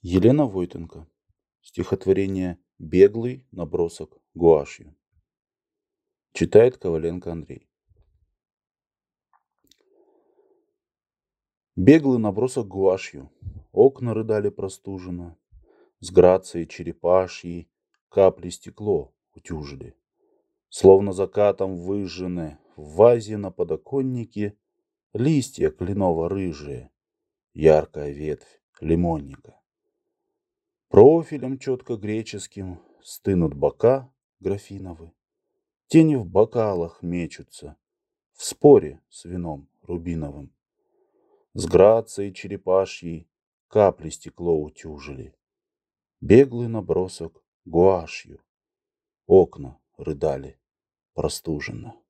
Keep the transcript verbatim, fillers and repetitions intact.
Елена Войтенко. Стихотворение «Беглый набросок гуашью». Читает Коваленко Андрей. Беглый набросок гуашью. Окна рыдали простуженно. С грацией черепашьей капли стекло утюжили. Словно закатом выжжены в вазе на подоконнике листья кленово-рыжие, яркая ветвь лимонника. Профилем четко греческим стынут бока графиновы. Тени в бокалах мечутся в споре с вином рубиновым. С грацией черепашьей капли стекло утюжили. Беглый набросок гуашью. Окна рыдали простуженно.